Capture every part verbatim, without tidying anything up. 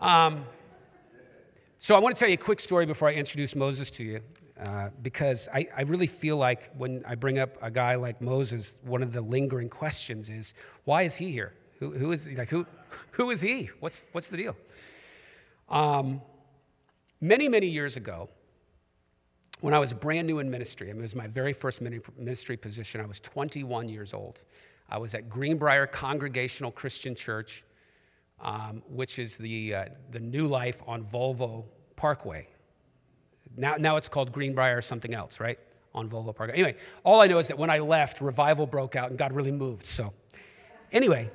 Um, so I want to tell you a quick story before I introduce Moses to you, uh, because I, I really feel like when I bring up a guy like Moses, one of the lingering questions is, why is he here? Who, who is like who? Who is he? What's what's the deal? Um, many many years ago, when I was brand new in ministry, I mean, it was my very first ministry position. I was twenty-one years old. I was at Greenbrier Congregational Christian Church, um, which is the uh, the New Life on Volvo Parkway. Now, now it's called Greenbrier or something else, right? On Volvo Parkway. Anyway, all I know is that when I left, revival broke out and God really moved. So, anyway,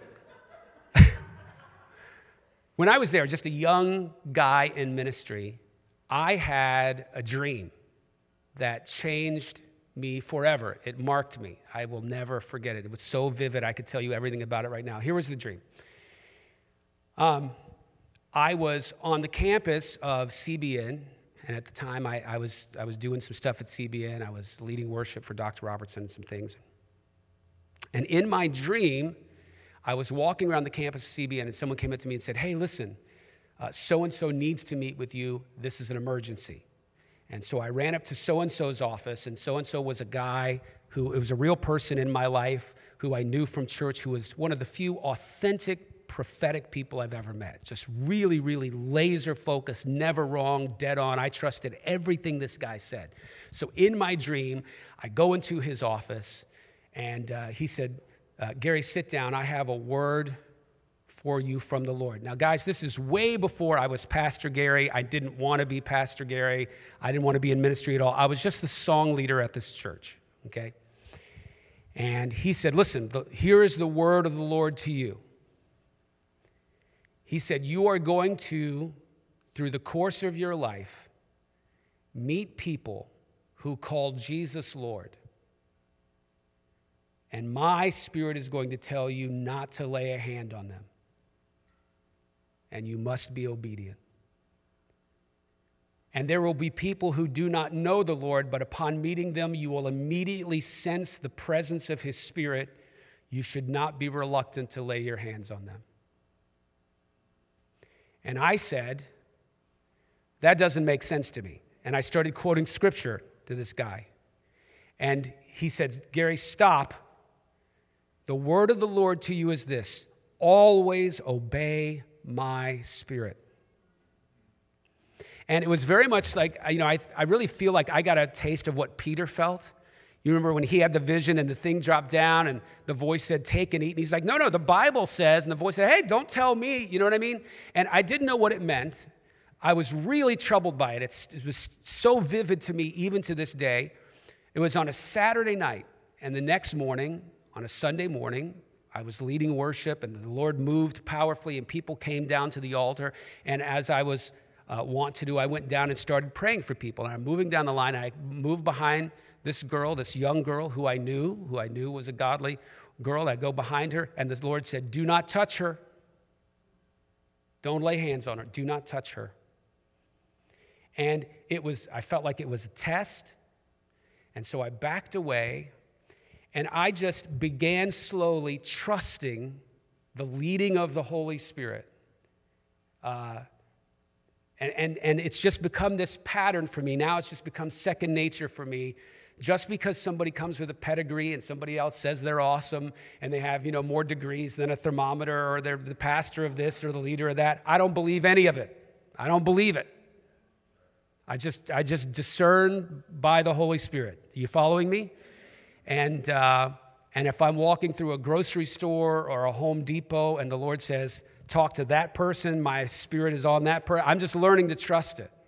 when I was there, just a young guy in ministry, I had a dream that changed me forever. It marked me. I will never forget it. It was so vivid, I could tell you everything about it right now. Here was the dream. Um, I was on the campus of C B N, and at the time I, I was I was doing some stuff at C B N. I was leading worship for Doctor Robertson and some things. And in my dream, I was walking around the campus of C B N, and someone came up to me and said, hey, listen, uh, so-and-so needs to meet with you. This is an emergency. And so I ran up to so-and-so's office, and so-and-so was a guy who, it was a real person in my life who I knew from church, who was one of the few authentic prophetic people I've ever met. Just really, really laser focused, never wrong, dead on. I trusted everything this guy said. So in my dream, I go into his office, and uh, he said, uh, Gary, sit down. I have a word for you from the Lord. Now, guys, this is way before I was Pastor Gary. I didn't want to be Pastor Gary. I didn't want to be in ministry at all. I was just the song leader at this church, okay? And he said, listen, the, here is the word of the Lord to you. He said, you are going to, through the course of your life, meet people who call Jesus Lord. And my spirit is going to tell you not to lay a hand on them. And you must be obedient. And there will be people who do not know the Lord, but upon meeting them, you will immediately sense the presence of his Spirit. You should not be reluctant to lay your hands on them. And I said, that doesn't make sense to me. And I started quoting scripture to this guy. And he said, Gary, stop. The word of the Lord to you is this: always obey my spirit. And it was very much like, you know, I, I really feel like I got a taste of what Peter felt. You remember when he had the vision and the thing dropped down and the voice said, take and eat. And he's like, no, no, the Bible says. And the voice said, hey, don't tell me. You know what I mean? And I didn't know what it meant. I was really troubled by it. It's, it was so vivid to me, even to this day. It was on a Saturday night. And the next morning, on a Sunday morning, I was leading worship, and the Lord moved powerfully, and people came down to the altar. And as I was uh, wont to do, I went down and started praying for people. And I'm moving down the line, and I moved behind this girl, this young girl who I knew, who I knew was a godly girl. I go behind her, and the Lord said, do not touch her. Don't lay hands on her. Do not touch her. And it was, I felt like it was a test. And so I backed away. And I just began slowly trusting the leading of the Holy Spirit. Uh, and, and, and it's just become this pattern for me. Now it's just become second nature for me. Just because somebody comes with a pedigree and somebody else says they're awesome and they have, you know, more degrees than a thermometer, or they're the pastor of this or the leader of that, I don't believe any of it. I don't believe it. I just, I just discern by the Holy Spirit. Are you following me? And uh, and if I'm walking through a grocery store or a Home Depot and the Lord says, talk to that person, my spirit is on that person, I'm just learning to trust it.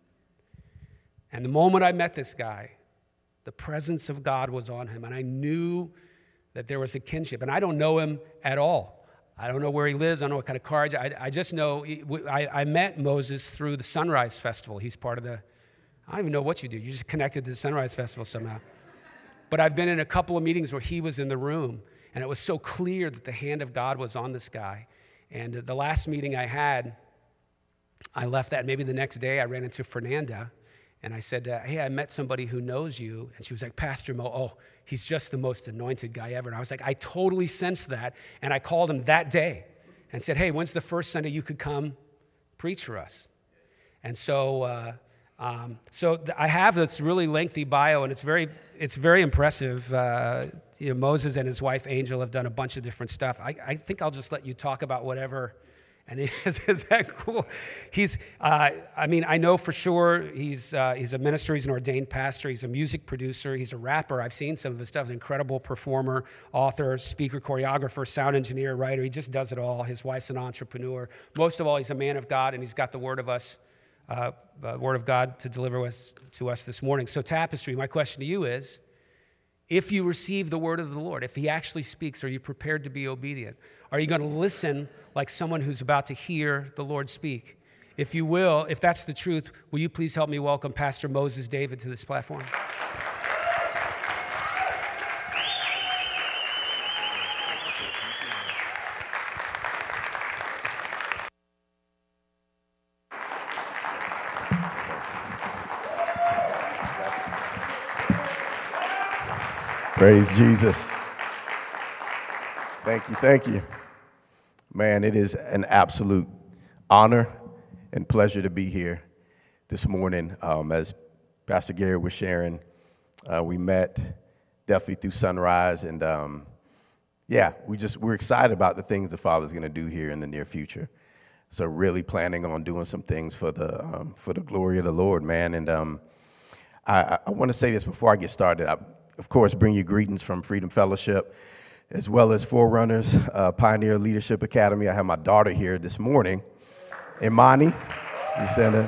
And the moment I met this guy, the presence of God was on him, and I knew that there was a kinship. And I don't know him at all. I don't know where he lives. I don't know what kind of car. I, I just know, he, I, I met Moses through the Sunrise Festival. He's part of the, I don't even know what you do. You just connected to the Sunrise Festival somehow. But I've been in a couple of meetings where he was in the room, and it was so clear that the hand of God was on this guy. And the last meeting I had, I left that. Maybe the next day I ran into Fernanda, and I said, uh, hey, I met somebody who knows you. And she was like, Pastor Mo, oh, he's just the most anointed guy ever. And I was like, I totally sensed that. And I called him that day and said, hey, when's the first Sunday you could come preach for us. And so, uh, um, so th- I have this really lengthy bio, and it's very, it's very impressive. Uh, you know, Moses and his wife Angel have done a bunch of different stuff. I, I think I'll just let you talk about whatever. And is, is that cool? He's, uh, I mean, I know for sure he's uh, he's a minister, he's an ordained pastor, he's a music producer, he's a rapper. I've seen some of his stuff, an incredible performer, author, speaker, choreographer, sound engineer, writer. He just does it all. His wife's an entrepreneur. Most of all, he's a man of God, and he's got the word of us, uh, uh, word of God to deliver us, to us this morning. So Tapestry, my question to you is, if you receive the word of the Lord, if he actually speaks, are you prepared to be obedient? Are you going to listen like someone who's about to hear the Lord speak? If you will, if that's the truth, will you please help me welcome Pastor Moses David to this platform? Praise Jesus. Thank you, thank you. Man, it is an absolute honor and pleasure to be here this morning. Um, as Pastor Gary was sharing, uh, we met definitely through Sunrise, and um, yeah, we just we're excited about the things the Father's going to do here in the near future. So really planning on doing some things for the um, for the glory of the Lord, man. And um, I, I want to say this before I get started. I, of course, bring you greetings from Freedom Fellowship, as well as Forerunners, uh, Pioneer Leadership Academy. I have my daughter here this morning, Imani. You said that?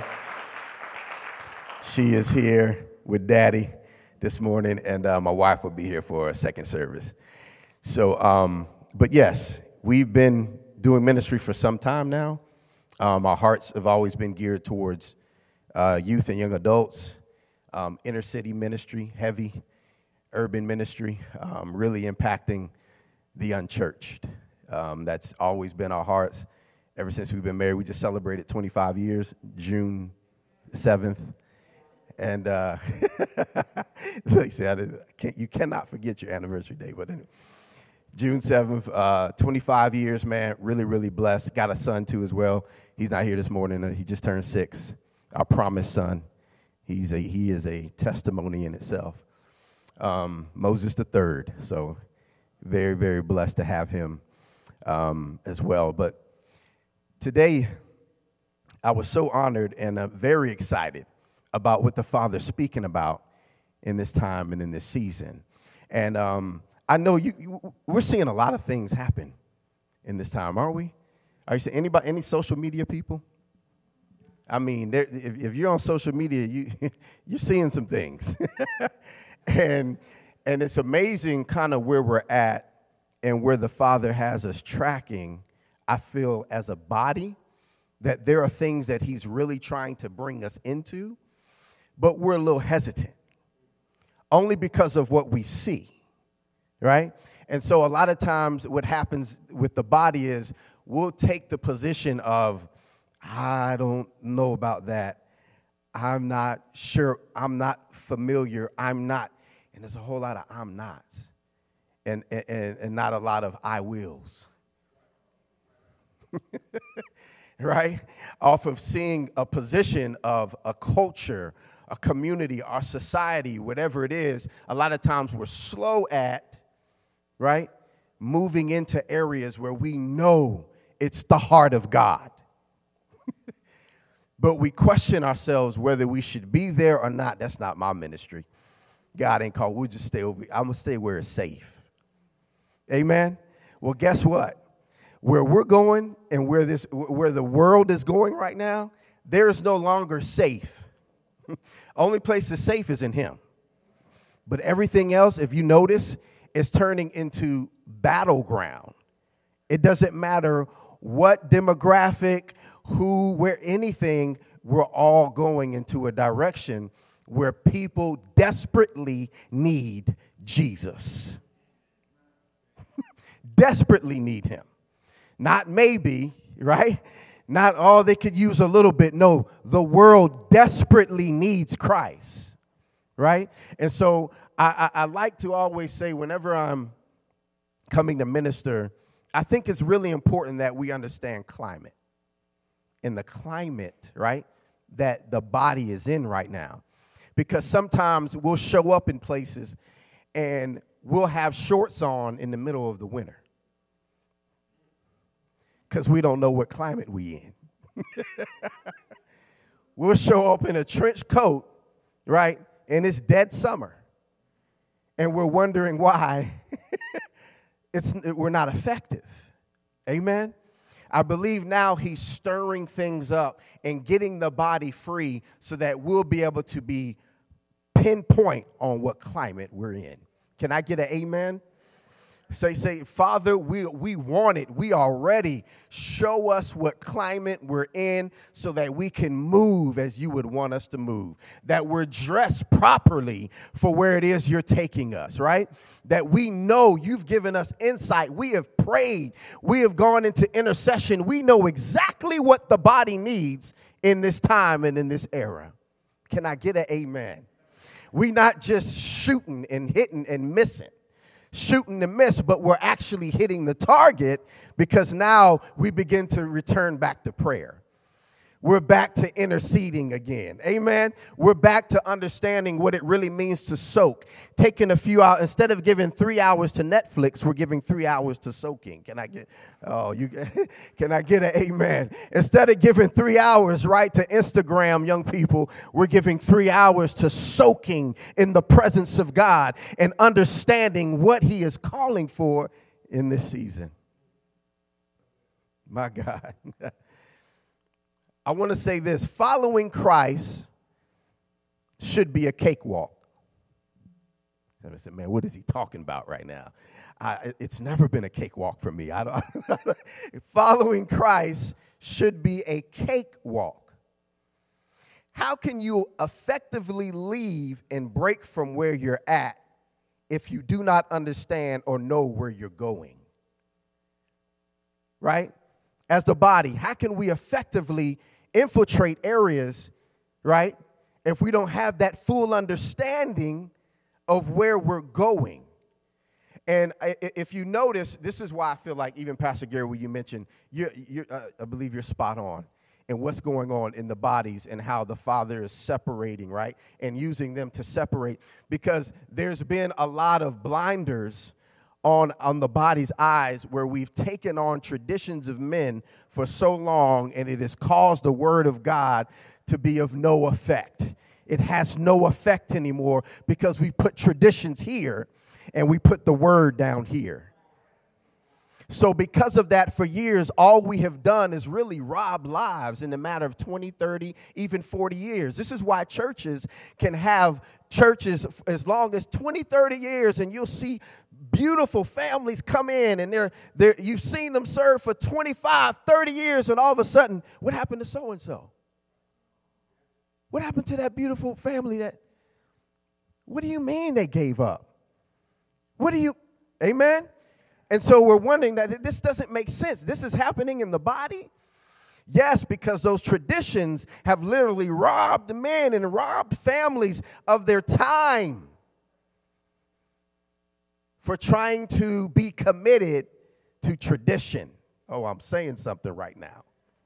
She is here with Daddy this morning, and uh, my wife will be here for a second service. So, um, but yes, we've been doing ministry for some time now. Um, our hearts have always been geared towards uh, youth and young adults, um, inner city ministry, heavy urban ministry, um, really impacting the unchurched. Um, that's always been our hearts ever since we've been married. We just celebrated twenty-five years, June seventh. And uh, like I said, I can't, you cannot forget your anniversary day. But anyway, June seventh, uh, twenty-five years, man, really, really blessed. Got a son, too, as well. He's not here this morning. Uh, he just turned six, our promised son. He's a, he is a testimony in itself. Um, Moses the third, so very, very blessed to have him um, as well. But today, I was so honored and uh, very excited about what the Father's speaking about in this time and in this season. And um, I know you, you, we're seeing a lot of things happen in this time, aren't we? Are you seeing anybody, any social media people? I mean, if, if you're on social media, you you're seeing some things. And and it's amazing kind of where we're at and where the Father has us tracking. I feel as a body that there are things that he's really trying to bring us into, but we're a little hesitant only because of what we see, right? And so a lot of times what happens with the body is we'll take the position of, I don't know about that. I'm not sure. I'm not familiar. I'm not. And there's a whole lot of I'm nots and, and, and not a lot of I wills, right? Off of seeing a position of a culture, a community, our society, whatever it is, a lot of times we're slow at, right, moving into areas where we know it's the heart of God. But we question ourselves whether we should be there or not. That's not my ministry. God ain't called. We'll just stay over. I'm going to stay where it's safe. Amen? Well, guess what? Where we're going and where this, where the world is going right now, there is no longer safe. Only place that's safe is in him. But everything else, if you notice, is turning into battleground. It doesn't matter what demographic, who, where, anything, we're all going into a direction where people desperately need Jesus. Desperately need him. Not maybe, right? Not, oh, they could use a little bit. No, the world desperately needs Christ, right? And so I, I, I like to always say whenever I'm coming to minister, I think it's really important that we understand climate. in the climate, right, that the body is in right now. Because sometimes we'll show up in places and we'll have shorts on in the middle of the winter because we don't know what climate we in. We'll show up in a trench coat, right, and it's dead summer. And we're wondering why it's, we're not effective. Amen? I believe now he's stirring things up and getting the body free so that we'll be able to be pinpoint on what climate we're in. Can I get an amen? Say, say, Father, we, we want it. We are ready. Show us what climate we're in so that we can move as you would want us to move. That we're dressed properly for where it is you're taking us, right? That we know you've given us insight. We have prayed. We have gone into intercession. We know exactly what the body needs in this time and in this era. Can I get an amen? We're not just shooting and hitting and missing. Shooting to miss, but we're actually hitting the target because now we begin to return back to prayer. We're back to interceding again. Amen. We're back to understanding what it really means to soak. Taking a few hours, instead of giving three hours to Netflix, we're giving three hours to soaking. Can I get, oh, you, can I get an amen? Instead of giving three hours, right, to Instagram, young people, we're giving three hours to soaking in the presence of God and understanding what he is calling for in this season. My God. I want to say this, following Christ should be a cakewalk. I said, man, what is he talking about right now? I, it's never been a cakewalk for me. I don't, following Christ should be a cakewalk. How can you effectively leave and break from where you're at if you do not understand or know where you're going? Right? As the body, how can we effectively infiltrate areas, right, if we don't have that full understanding of where we're going? And if you notice, this is why I feel like even Pastor Gary, when you mentioned, you're, you're, uh, I believe you're spot on in what's going on in the bodies and how the Father is separating, right, and using them to separate, because there's been a lot of blinders On, on the body's eyes where we've taken on traditions of men for so long, and it has caused the word of God to be of no effect. It has no effect anymore because we put traditions here and we put the word down here. So because of that, for years, all we have done is really rob lives in a matter of twenty, thirty, even forty years. This is why churches can have churches as long as twenty, thirty years, and you'll see beautiful families come in, and they're, they're, you've seen them serve for twenty-five, thirty years, and all of a sudden, what happened to so-and-so? What happened to that beautiful family that, what do you mean they gave up? What do you, amen? And so we're wondering that this doesn't make sense. This is happening in the body. Yes, because those traditions have literally robbed men and robbed families of their time for trying to be committed to tradition. Oh, I'm saying something right now.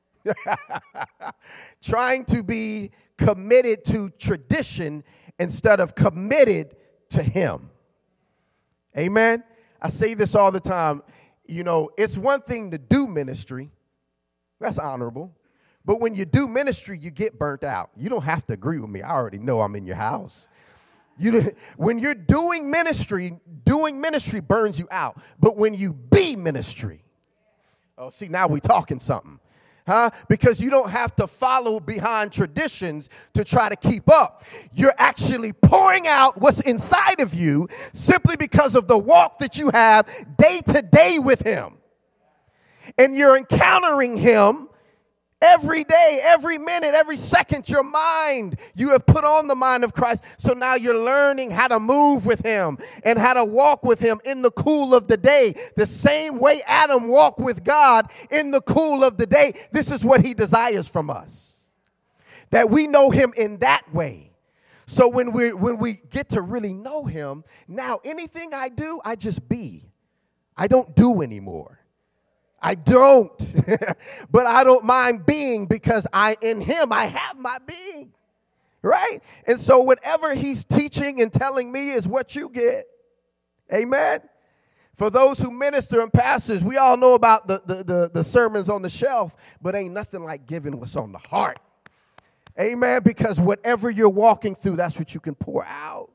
Trying to be committed to tradition instead of committed to him. Amen. I say this all the time. You know, it's one thing to do ministry. That's honorable. But when you do ministry, you get burnt out. You don't have to agree with me. I already know I'm in your house. You, when you're doing ministry, doing ministry burns you out. But when you be ministry, oh, see, now we're talking something. Huh? Because you don't have to follow behind traditions to try to keep up. You're actually pouring out what's inside of you simply because of the walk that you have day to day with him. And you're encountering him every day, every minute, every second. Your mind, you have put on the mind of Christ. So now you're learning how to move with him and how to walk with him in the cool of the day. The same way Adam walked with God in the cool of the day. This is what he desires from us, that we know him in that way. So when we when we get to really know him, now anything I do, I just be. I don't do anymore. I don't. But I don't mind being because I in him I have my being. Right? And so whatever he's teaching and telling me is what you get. Amen. For those who minister and pastors, we all know about the, the, the, the sermons on the shelf, but ain't nothing like giving what's on the heart. Amen. Because whatever you're walking through, that's what you can pour out.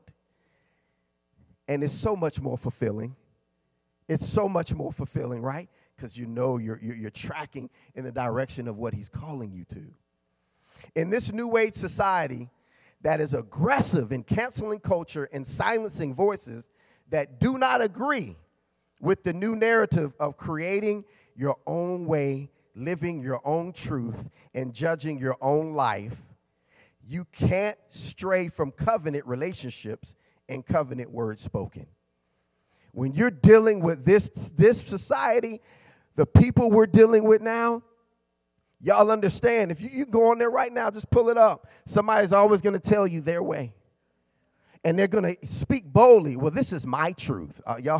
And it's so much more fulfilling. It's so much more fulfilling, right? Because you know you're, you're, you're tracking in the direction of what he's calling you to. In this new age society that is aggressive in canceling culture and silencing voices that do not agree with the new narrative of creating your own way, living your own truth, and judging your own life, you can't stray from covenant relationships and covenant words spoken. When you're dealing with this, this society, the people we're dealing with now, y'all understand, if you, you go on there right now, just pull it up. Somebody's always going to tell you their way. And they're going to speak boldly. Well, this is my truth. Uh, y'all,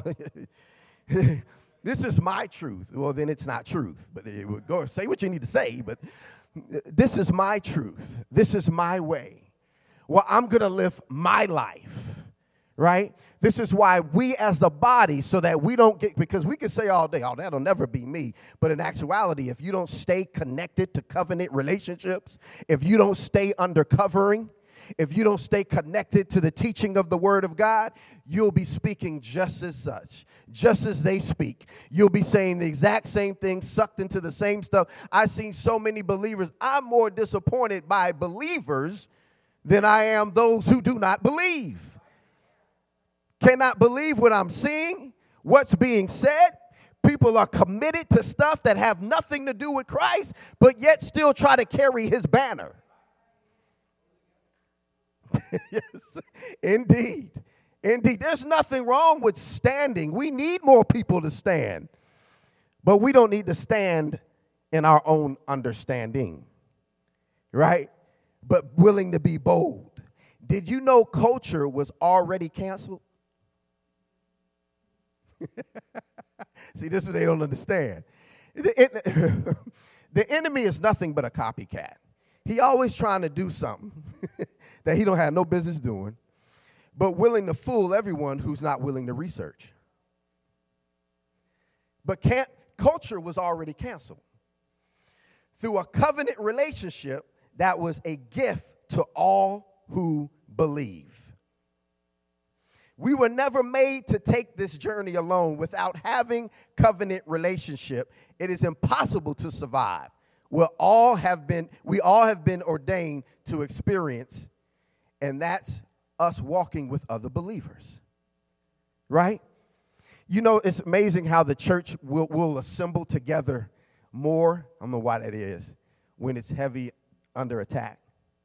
this is my truth. Well, then it's not truth. But it would go say what you need to say. But this is my truth. This is my way. Well, I'm going to live my life. Right? This is why we as a body, so that we don't get, because we can say all day, oh, that'll never be me. But in actuality, if you don't stay connected to covenant relationships, if you don't stay under covering, if you don't stay connected to the teaching of the word of God, you'll be speaking just as such, just as they speak. You'll be saying the exact same thing, sucked into the same stuff. I've seen so many believers. I'm more disappointed by believers than I am those who do not believe. Cannot believe what I'm seeing, what's being said. People are committed to stuff that have nothing to do with Christ, but yet still try to carry his banner. Yes, indeed. Indeed. There's nothing wrong with standing. We need more people to stand. But we don't need to stand in our own understanding, right? But willing to be bold. Did you know culture was already canceled? See, this is what they don't understand. The, it, the enemy is nothing but a copycat. He always trying to do something that he don't have no business doing, but willing to fool everyone who's not willing to research. But can't, culture was already canceled through a covenant relationship that was a gift to all who believe. We were never made to take this journey alone. Without having covenant relationship, it is impossible to survive. We all have been, we all have been ordained to experience, and that's us walking with other believers, right? You know, it's amazing how the church will, will assemble together more. I don't know why that is, when it's heavy under attack.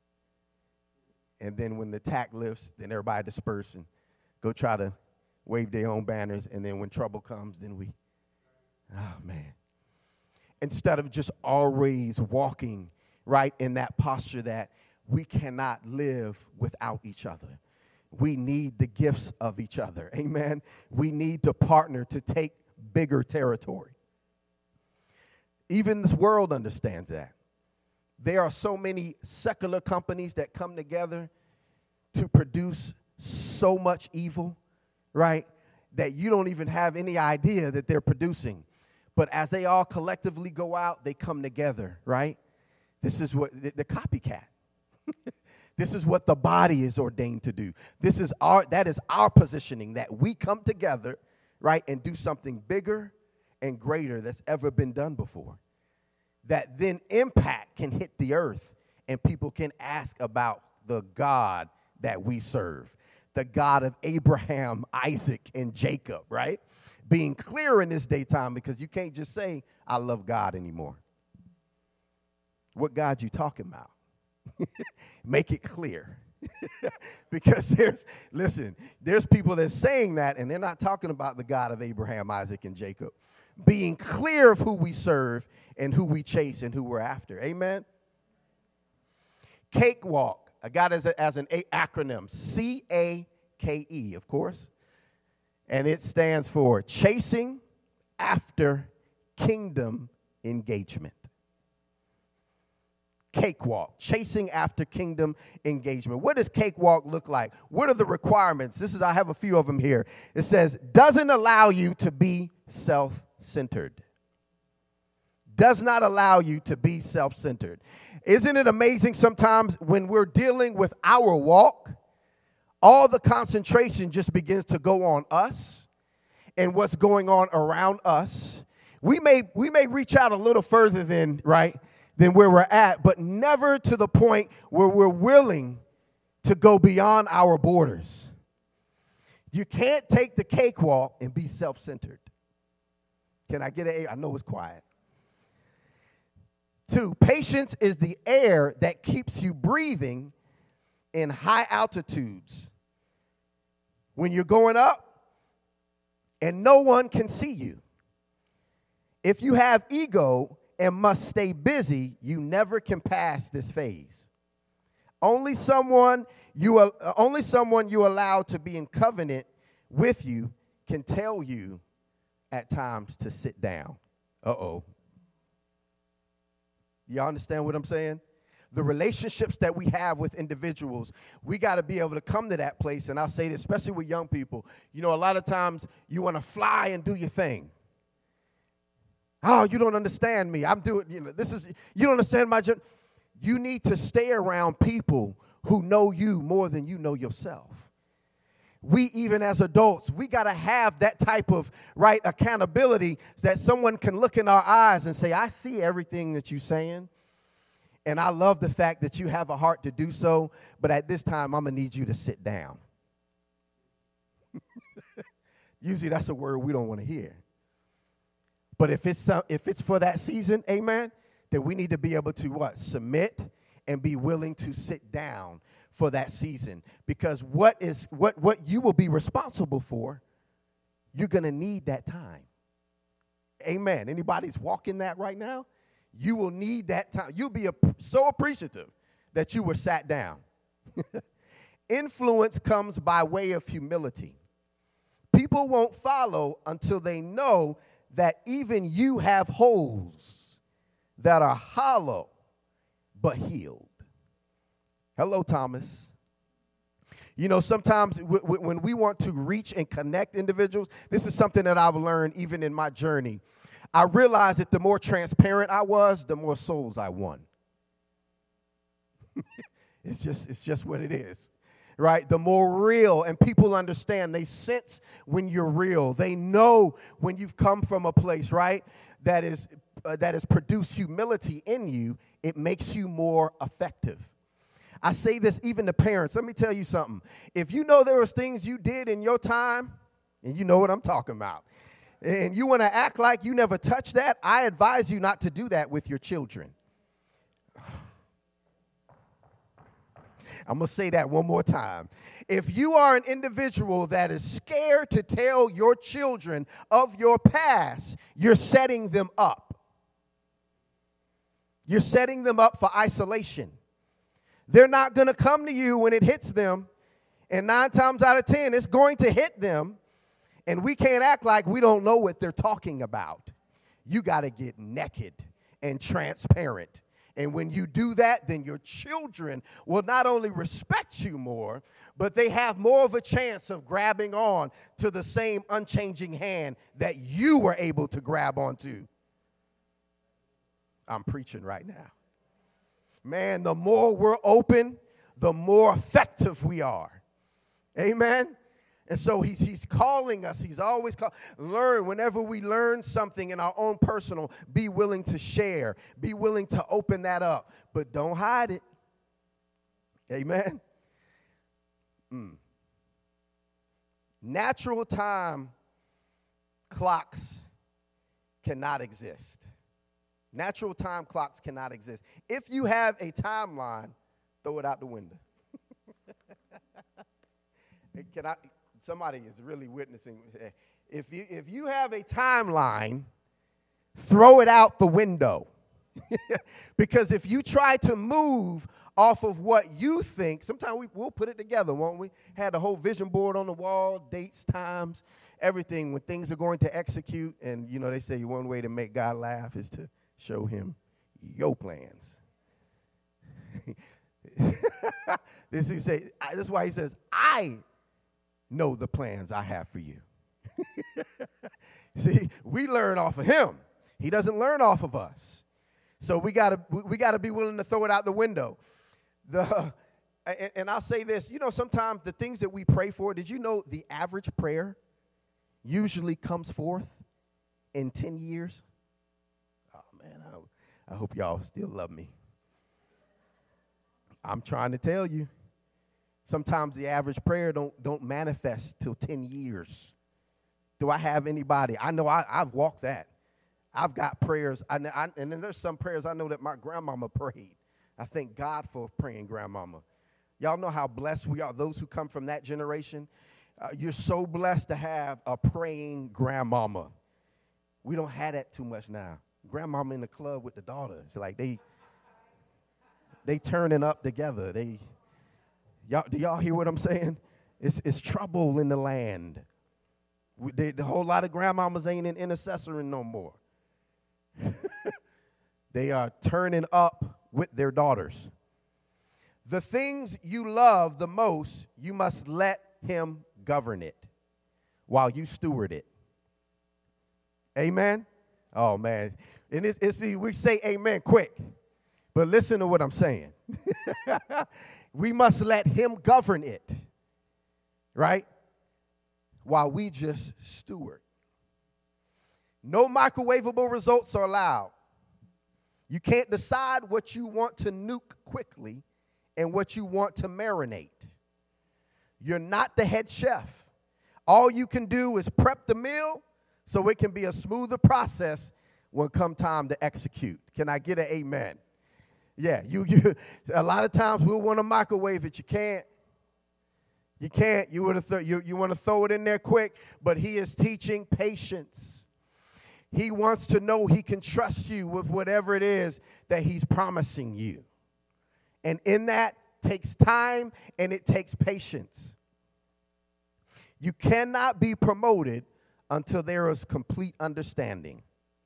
And then when the attack lifts, then everybody disperses and go try to wave their own banners, and then when trouble comes, then we, oh, man. Instead of just always walking, right, in that posture that we cannot live without each other. We need the gifts of each other, amen? We need to partner to take bigger territory. Even this world understands that. There are so many secular companies that come together to produce so much evil, right, that you don't even have any idea that they're producing. But as they all collectively go out, they come together, right? This is what the, the copycat. This is what the body is ordained to do. This is our, that is our positioning, that we come together, right, and do something bigger and greater that's ever been done before. That then impact can hit the earth and people can ask about the God that we serve. The God of Abraham, Isaac, and Jacob, right? Being clear in this daytime, because you can't just say, I love God anymore. What God you talking about? Make it clear. Because there's, listen, there's people that's saying that, and they're not talking about the God of Abraham, Isaac, and Jacob. Being clear of who we serve and who we chase and who we're after. Amen? Cakewalk. I got it as, a, as an a- acronym, C A K E, of course. And it stands for Chasing After kingdom engagement. Cakewalk, chasing after kingdom engagement. What does cakewalk look like? What are the requirements? This is, I have a few of them here. It says, doesn't allow you to be self-centered. Does not allow you to be self-centered. Isn't it amazing sometimes when we're dealing with our walk, all the concentration just begins to go on us and what's going on around us. We may, we may reach out a little further than, right, than where we're at, but never to the point where we're willing to go beyond our borders. You can't take the cakewalk and be self-centered. Can I get an A? I know it's quiet. Two, patience is the air that keeps you breathing in high altitudes. When you're going up and no one can see you. If you have ego and must stay busy, you never can pass this phase. Only someone you uh, only someone you allow to be in covenant with you can tell you at times to sit down. Uh-oh. Y'all understand what I'm saying? The relationships that we have with individuals, we got to be able to come to that place, and I'll say this, especially with young people. You know, a lot of times you want to fly and do your thing. Oh, you don't understand me. I'm doing, you know, this is, you don't understand my, you need to stay around people who know you more than you know yourself. We, even as adults, we got to have that type of, right, accountability that someone can look in our eyes and say, I see everything that you're saying, and I love the fact that you have a heart to do so, but at this time, I'm going to need you to sit down. Usually that's a word we don't want to hear. But if it's some, if it's for that season, amen, then we need to be able to what? Submit and be willing to sit down for that season. Because what is what what you will be responsible for, you're going to need that time. Amen. Anybody's walking that right now? You will need that time. You'll be a, so appreciative that you were sat down. Influence comes by way of humility. People won't follow until they know that even you have holes that are hollow but healed. Hello, Thomas. You know, sometimes w- w- when we want to reach and connect individuals, this is something that I've learned even in my journey. I realized that the more transparent I was, the more souls I won. It's just, it's just what it is. Right? The more real, and people understand, they sense when you're real. They know when you've come from a place, right, that is uh, that has produced humility in you. It makes you more effective. I say this even to parents. Let me tell you something. If you know there was things you did in your time, and you know what I'm talking about, and you want to act like you never touched that, I advise you not to do that with your children. I'm going to say that one more time. If you are an individual that is scared to tell your children of your past, you're setting them up. You're setting them up for isolation. They're not going to come to you when it hits them, and nine times out of ten, it's going to hit them, and we can't act like we don't know what they're talking about. You got to get naked and transparent. And when you do that, then your children will not only respect you more, but they have more of a chance of grabbing on to the same unchanging hand that you were able to grab onto. I'm preaching right now. Man, the more we're open, the more effective we are. Amen? And so he's, he's calling us. He's always calling. Learn. Whenever we learn something in our own personal, be willing to share. Be willing to open that up. But don't hide it. Amen? Mm. Natural time clocks cannot exist. Natural time clocks cannot exist. If you have a timeline, throw it out the window. Can I... Somebody is really witnessing. If you, if you have a timeline, throw it out the window. Because if you try to move off of what you think, sometimes we, we'll put it together, won't we? Had a whole vision board on the wall, dates, times, everything, when things are going to execute, and, you know, they say one way to make God laugh is to show him your plans. this, he say, I, this is why he says, I know the plans I have for you. See, we learn off of him. He doesn't learn off of us. So we gotta we gotta be willing to throw it out the window. The and, and I'll say this, you know, sometimes the things that we pray for, did you know the average prayer usually comes forth in ten years? Oh man, I, I hope y'all still love me. I'm trying to tell you. Sometimes the average prayer don't don't manifest till ten years. Do I have anybody? I know I, I've walked that. I've got prayers, I, I, and then there's some prayers I know that my grandmama prayed. I thank God for praying grandmama. Y'all know how blessed we are, those who come from that generation. Uh, you're so blessed to have a praying grandmama. We don't have that too much now. Grandmama in the club with the daughters, like they, they turning up together. They, y'all, do y'all hear what I'm saying? It's, it's trouble in the land. We, they, the whole lot of grandmamas ain't in intercessoring no more. They are turning up with their daughters. The things you love the most, you must let him govern it while you steward it. Amen? Oh, man. And it's, it's, we say amen quick, but listen to what I'm saying. We must let him govern it, right? While we just steward. No microwavable results are allowed. You can't decide what you want to nuke quickly and what you want to marinate. You're not the head chef. All you can do is prep the meal so it can be a smoother process when come time to execute. Can I get an amen? Yeah, you, you a lot of times we'll want to microwave it. You can't. You can't. You, th- you, you want to throw it in there quick, but he is teaching patience. He wants to know he can trust you with whatever it is that he's promising you. And in that takes time and it takes patience. You cannot be promoted until there is complete understanding.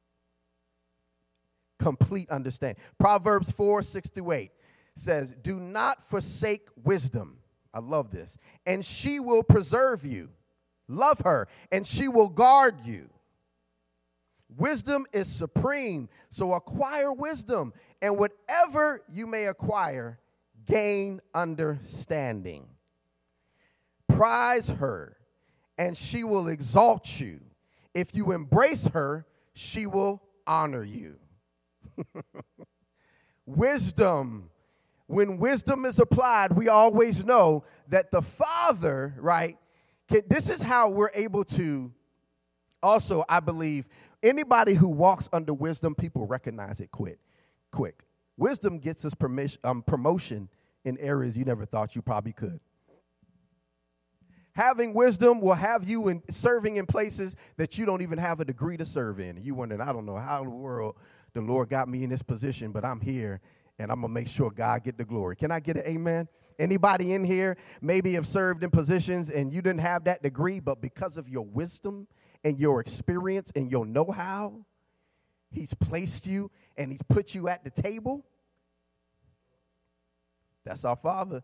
Complete understanding. Proverbs four, six through eight says, do not forsake wisdom. I love this. And she will preserve you. Love her, and she will guard you. Wisdom is supreme, so acquire wisdom, and whatever you may acquire, gain understanding. Prize her, and she will exalt you. If you embrace her, she will honor you. Wisdom. When wisdom is applied, we always know that the Father, right, can, this is how we're able to also, I believe, anybody who walks under wisdom, people recognize it quick. Quick. Wisdom gets us permission, um, promotion in areas you never thought you probably could. Having wisdom will have you in serving in places that you don't even have a degree to serve in. You wondering, I don't know how in the world the Lord got me in this position, but I'm here, and I'm going to make sure God get the glory. Can I get an amen? Anybody in here maybe have served in positions and you didn't have that degree, but because of your wisdom and your experience and your know-how, he's placed you and he's put you at the table? That's our Father.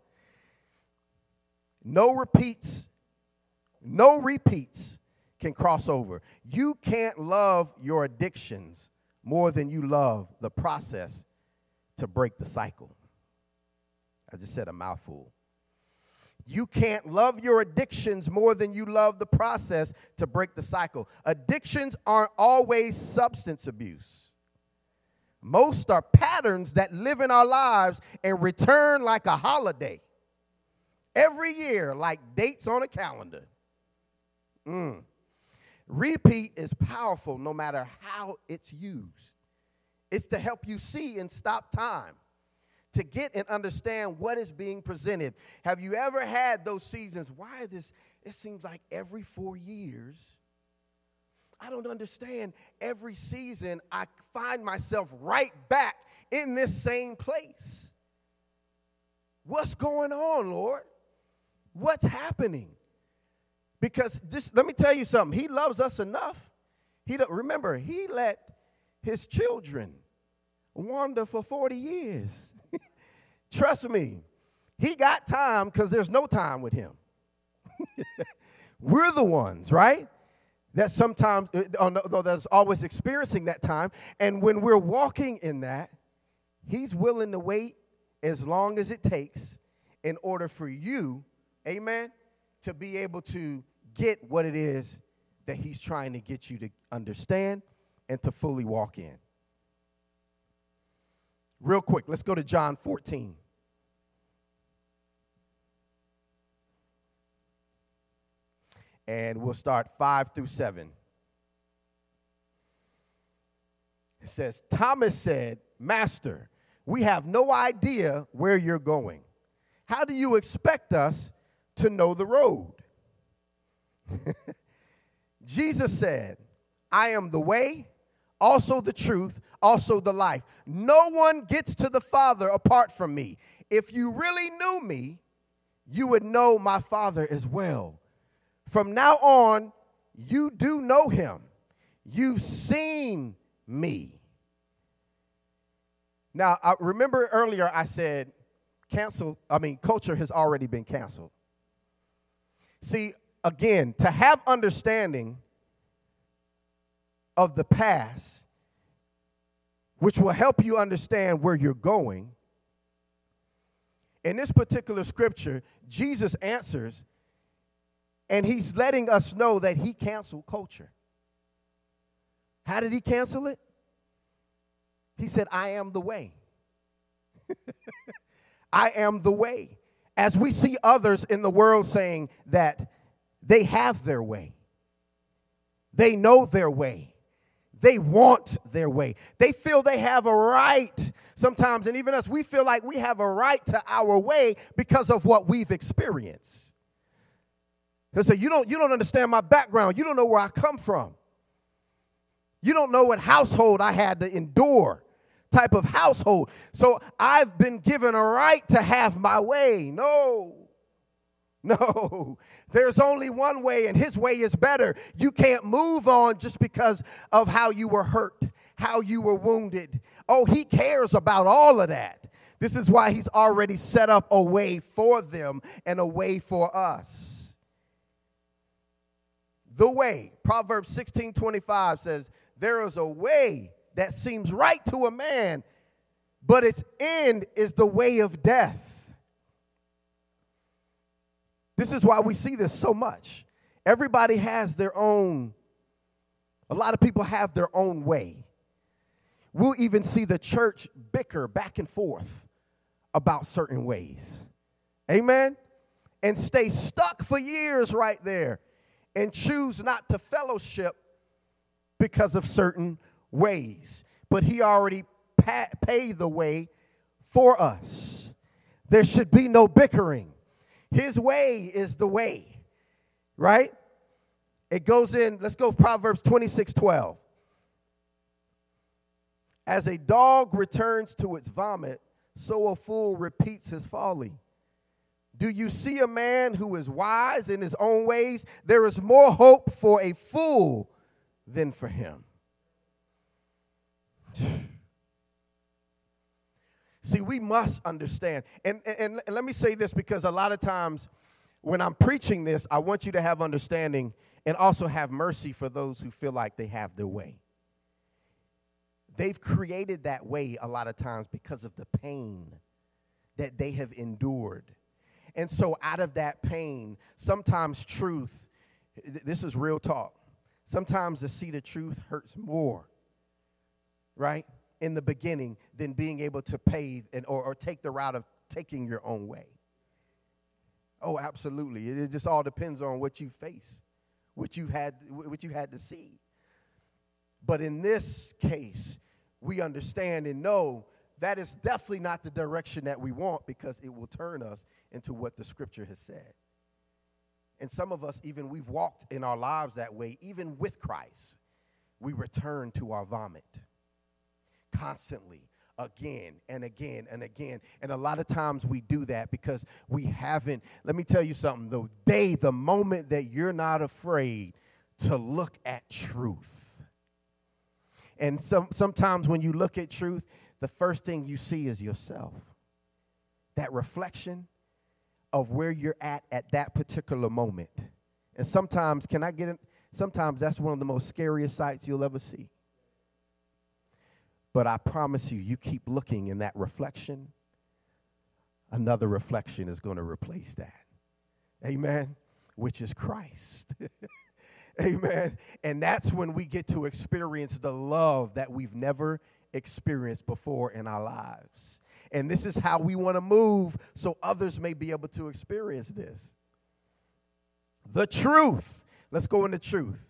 No repeats, no repeats can cross over. You can't love your addictions more than you love the process to break the cycle. I just said a mouthful. You can't love your addictions more than you love the process to break the cycle. Addictions aren't always substance abuse. Most are patterns that live in our lives and return like a holiday. Every year, like dates on a calendar. Mm. Repeat is powerful no matter how it's used. It's to help you see and stop time, to get and understand what is being presented. Have you ever had those seasons? Why this? It seems like every four years, I don't understand. Every season, I find myself right back in this same place. What's going on, Lord? What's happening? Because just let me tell you something. He loves us enough. He don't, remember, he let his children wander for forty years. Trust me, he got time because there's no time with him. We're the ones, right? That sometimes, although that's always experiencing that time. And when we're walking in that, he's willing to wait as long as it takes in order for you, amen, to be able to get what it is that he's trying to get you to understand and to fully walk in. Real quick, let's go to John fourteen. And we'll start five through seven. It says, Thomas said, Master, we have no idea where you're going. How do you expect us to know the road? Jesus said, I am the way, also the truth, also the life. No one gets to the Father apart from me. If you really knew me, you would know my Father as well. From now on, you do know him. You've seen me. Now, I remember earlier I said, cancel, I mean, culture has already been canceled. See, again, to have understanding of the past, which will help you understand where you're going, in this particular scripture, Jesus answers, and he's letting us know that he canceled culture. How did he cancel it? He said, I am the way. I am the way. As we see others in the world saying that they have their way, they know their way, they want their way, they feel they have a right sometimes, and even us, we feel like we have a right to our way because of what we've experienced. He'll say, you don't, you don't understand my background. You don't know where I come from. You don't know what household I had to endure, type of household. So I've been given a right to have my way. No, no. There's only one way, and his way is better. You can't move on just because of how you were hurt, how you were wounded. Oh, he cares about all of that. This is why he's already set up a way for them and a way for us. The way, Proverbs sixteen twenty-five says, there is a way that seems right to a man, but its end is the way of death. This is why we see this so much. Everybody has their own, a lot of people have their own way. We'll even see the church bicker back and forth about certain ways. Amen? And stay stuck for years right there. And choose not to fellowship because of certain ways. But he already pa- paid the way for us. There should be no bickering. His way is the way, right? It goes in, let's go Proverbs twenty-six twelve. As a dog returns to its vomit, so a fool repeats his folly. Do you see a man who is wise in his own ways? There is more hope for a fool than for him. See, we must understand. And, and, and let me say this, because a lot of times when I'm preaching this, I want you to have understanding and also have mercy for those who feel like they have their way. They've created that way a lot of times because of the pain that they have endured. And so out of that pain, sometimes truth, th- this is real talk, sometimes to see the truth hurts more, right, in the beginning than being able to pay and, or, or take the route of taking your own way. Oh, absolutely. It, it just all depends on what you face, what you had, what you had to see. But in this case, we understand and know that is definitely not the direction that we want, because it will turn us into what the scripture has said. And some of us, even we've walked in our lives that way, even with Christ. We return to our vomit constantly, again and again and again. And a lot of times we do that because we haven't. Let me tell you something. The day, the moment that you're not afraid to look at truth. And some, sometimes when you look at truth, the first thing you see is yourself. That reflection of where you're at at that particular moment. And sometimes, can I get it? Sometimes that's one of the most scariest sights you'll ever see. But I promise you, you keep looking in that reflection, another reflection is going to replace that. Amen? Which is Christ. Amen? And that's when we get to experience the love that we've never experienced before in our lives. And this is how we want to move so others may be able to experience this. The truth. Let's go into truth.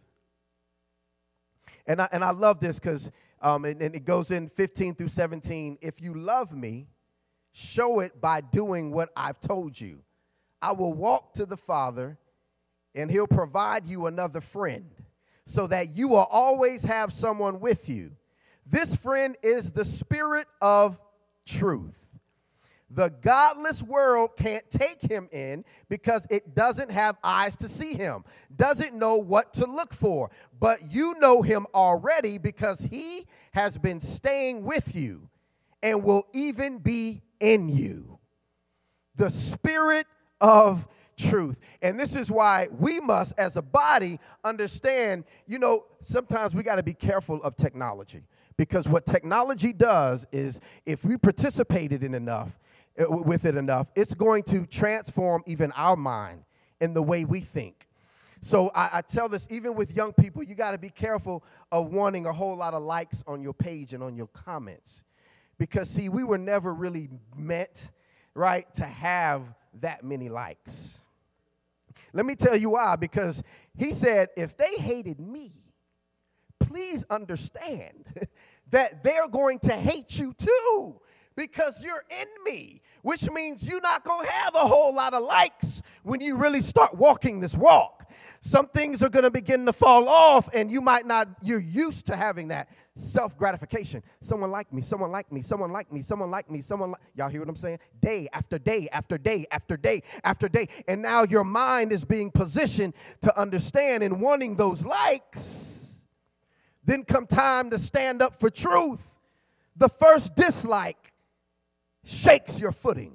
And I, and I love this because um, and, and it goes in fifteen through seventeen. If you love me, show it by doing what I've told you. I will walk to the Father, and he'll provide you another friend so that you will always have someone with you. This friend is the Spirit of truth. The godless world can't take him in because it doesn't have eyes to see him, doesn't know what to look for. But you know him already because he has been staying with you and will even be in you. The Spirit of truth. And this is why we must, as a body, understand, you know, sometimes we got to be careful of technology. Because what technology does is if we participated in enough, with it enough, it's going to transform even our mind in the way we think. So I, I tell this even with young people, you got to be careful of wanting a whole lot of likes on your page and on your comments. Because, see, we were never really meant, right, to have that many likes. Let me tell you why. Because he said, if they hated me, please understand that they're going to hate you too. Because you're in me, which means you're not going to have a whole lot of likes when you really start walking this walk. Some things are going to begin to fall off, and you might not, you're used to having that self-gratification. Someone like me, someone like me, someone like me, someone like me, someone like, y'all hear what I'm saying? Day after day after day after day after day. And now your mind is being positioned to understand and wanting those likes. Then come time to stand up for truth. The first dislike shakes your footing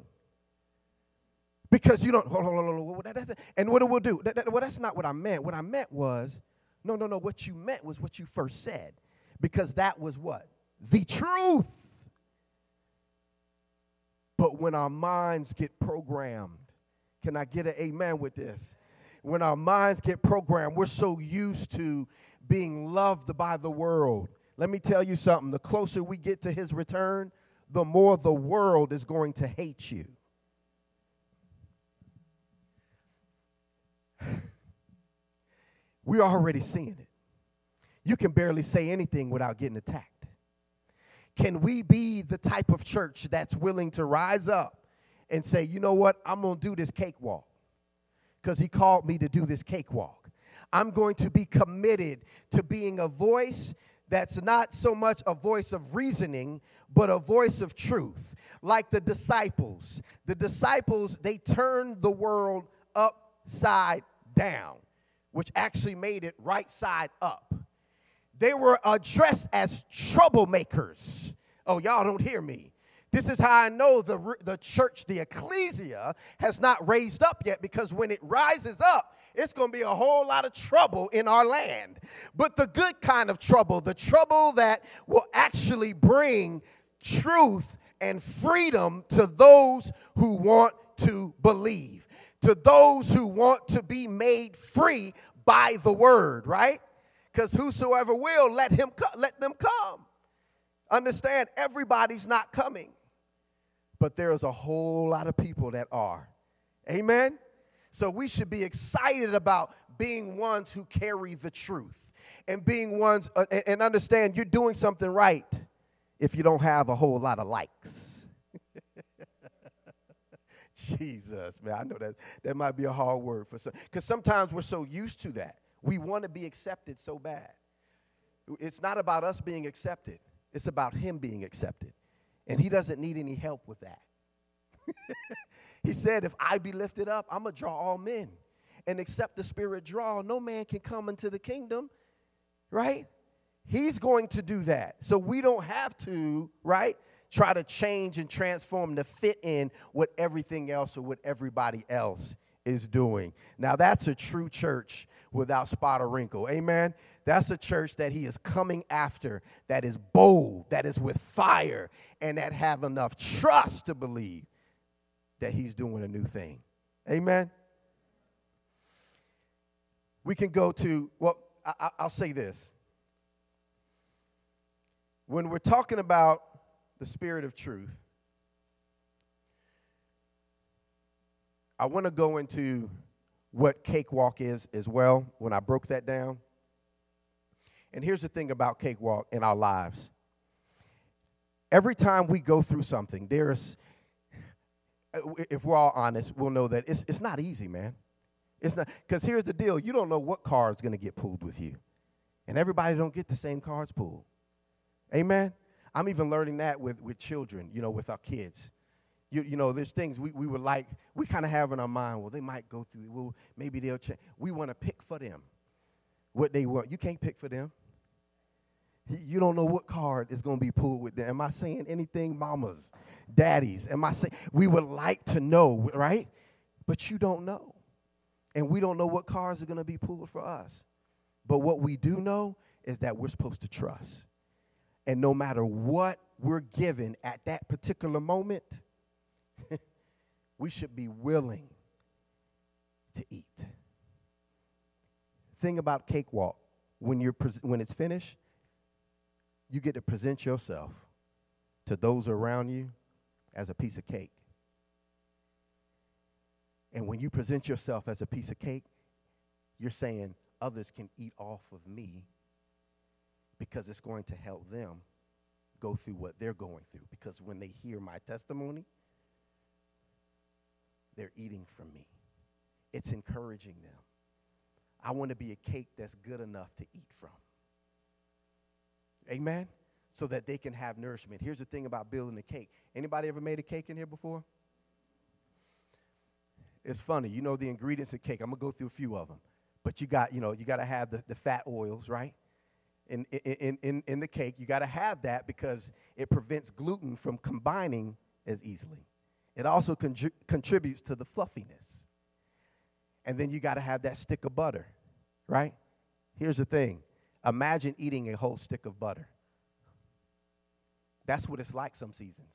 because you don't, hold on, hold on, hold on, and what it will do, that, that, well, that's not what I meant. What I meant was, no, no, no, what you meant was what you first said, because that was what? The truth. But when our minds get programmed, can I get an amen with this? When our minds get programmed, we're so used to being loved by the world. Let me tell you something, the closer we get to his return, the more the world is going to hate you. We're already seeing it. You can barely say anything without getting attacked. Can we be the type of church that's willing to rise up and say, you know what, I'm going to do this cakewalk because he called me to do this cakewalk. I'm going to be committed to being a voice that's not so much a voice of reasoning, but a voice of truth. Like the disciples. The disciples, they turned the world upside down, which actually made it right side up. They were addressed as troublemakers. Oh, y'all don't hear me. This is how I know the, the church, the ecclesia, has not raised up yet, because when it rises up, it's going to be a whole lot of trouble in our land. But the good kind of trouble, the trouble that will actually bring truth and freedom to those who want to believe, to those who want to be made free by the word, right? Because whosoever will, let him co- let them come. Understand, everybody's not coming, but there's a whole lot of people that are. Amen? So we should be excited about being ones who carry the truth and being ones, uh, and understand you're doing something right if you don't have a whole lot of likes. Jesus, man, I know that that might be a hard word for some, because sometimes we're so used to that. We want to be accepted so bad. It's not about us being accepted. It's about him being accepted. And he doesn't need any help with that. He said, if I be lifted up, I'm going to draw all men. And except the Spirit draw, no man can come into the kingdom, right? He's going to do that. So we don't have to, right, try to change and transform to fit in what everything else or what everybody else is doing. Now, that's a true church without spot or wrinkle. Amen? That's a church that he is coming after, that is bold, that is with fire, and that have enough trust to believe that he's doing a new thing. Amen? We can go to, well, I, I'll say this. When we're talking about the Spirit of truth, I want to go into what Cakewalk is as well when I broke that down. And here's the thing about Cakewalk in our lives. Every time we go through something, there's, if we're all honest, we'll know that it's, it's not easy, man. It's not, because here's the deal. You don't know what card's going to get pulled with you. And everybody don't get the same cards pulled. Amen? I'm even learning that with, with children, you know, with our kids. You, you know, there's things we, we would like, we kind of have in our mind, well, they might go through, well, maybe they'll change. We want to pick for them what they want. You can't pick for them. You don't know what card is going to be pulled with them. Am I saying anything, mamas, daddies? Am I saying, we would like to know, right? But you don't know. And we don't know what cards are going to be pulled for us. But what we do know is that we're supposed to trust. And no matter what we're given at that particular moment, we should be willing to eat. Thing about Cakewalk, when you're pres- when it's finished, you get to present yourself to those around you as a piece of cake. And when you present yourself as a piece of cake, you're saying others can eat off of me because it's going to help them go through what they're going through. Because when they hear my testimony, they're eating from me. It's encouraging them. I want to be a cake that's good enough to eat from. Amen? So that they can have nourishment. Here's the thing about building a cake. Anybody ever made a cake in here before? It's funny. You know the ingredients of cake. I'm going to go through a few of them. But you got, you know, you got to have the, the fat oils, right? In, in, in, in the cake, you got to have that because it prevents gluten from combining as easily. It also contri- contributes to the fluffiness. And then you got to have that stick of butter, right? Here's the thing. Imagine eating a whole stick of butter. That's what it's like some seasons.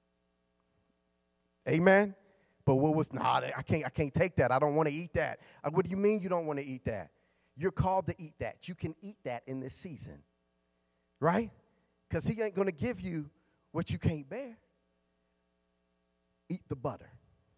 Amen? But what was, nah, I can't, I can't take that. I don't want to eat that. Uh, what do you mean you don't want to eat that? You're called to eat that. You can eat that in this season, right? Because he ain't going to give you what you can't bear. Eat the butter.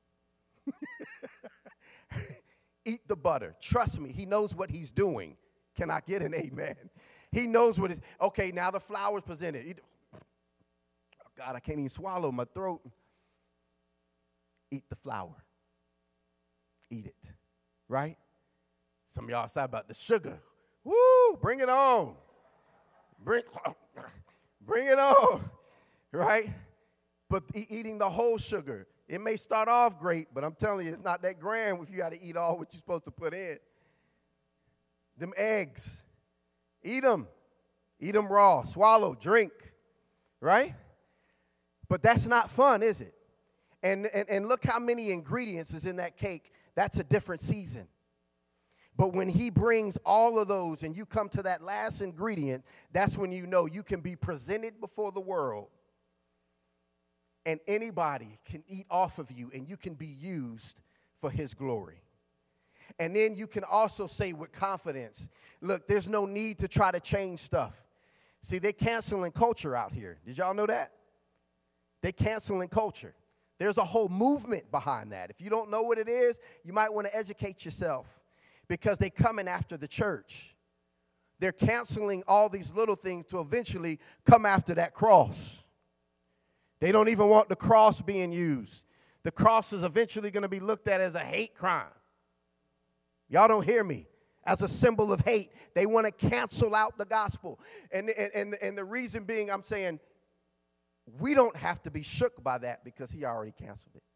Eat the butter. Trust me, he knows what he's doing. Can I get an amen? He knows what it is. Okay, now the flour's presented. Eat. Oh, God, I can't even swallow my throat. Eat the flour. Eat it, right? Some of y'all say about the sugar. Woo, bring it on. Bring, bring it on, right? But e- eating the whole sugar, it may start off great, but I'm telling you, it's not that grand if you got to eat all what you're supposed to put in. Them eggs, eat them. Eat them raw, swallow, drink, right? But that's not fun, is it? And, and, and look how many ingredients is in that cake. That's a different season. But when he brings all of those and you come to that last ingredient, that's when you know you can be presented before the world. And anybody can eat off of you and you can be used for his glory. And then you can also say with confidence, look, there's no need to try to change stuff. See, they're canceling culture out here. Did y'all know that? They're canceling culture. There's a whole movement behind that. If you don't know what it is, you might want to educate yourself because they're coming after the church. They're canceling all these little things to eventually come after that cross. They don't even want the cross being used. The cross is eventually going to be looked at as a hate crime. Y'all don't hear me. As a symbol of hate. They want to cancel out the gospel. And, and, and, and the reason being, I'm saying, we don't have to be shook by that because he already canceled it.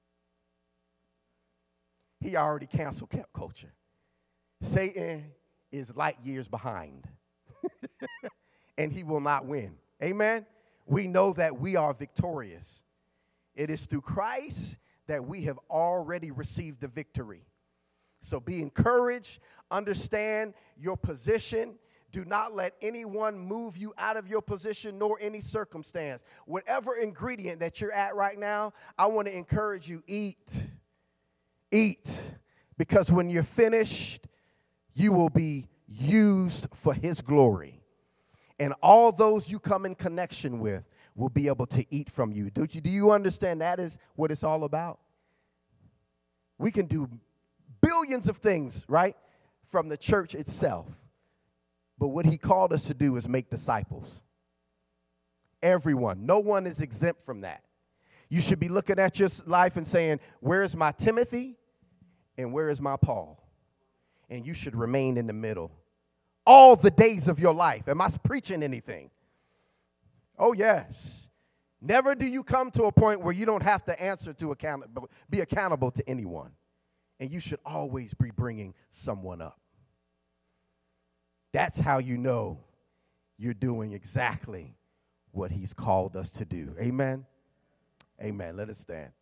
He already canceled culture. Satan is light years behind, and he will not win. Amen? We know that we are victorious. It is through Christ that we have already received the victory. So be encouraged, understand your position. Do not let anyone move you out of your position nor any circumstance. Whatever ingredient that you're at right now, I want to encourage you, eat. Eat. Because when you're finished, you will be used for his glory. And all those you come in connection with will be able to eat from you. Do you, do you understand that is what it's all about? We can do billions of things, right, from the church itself. But what he called us to do is make disciples. Everyone. No one is exempt from that. You should be looking at your life and saying, where is my Timothy and where is my Paul? And you should remain in the middle all the days of your life. Am I preaching anything? Oh, yes. Never do you come to a point where you don't have to answer to account, be accountable to anyone. And you should always be bringing someone up. That's how you know you're doing exactly what he's called us to do. Amen? Amen. Let us stand.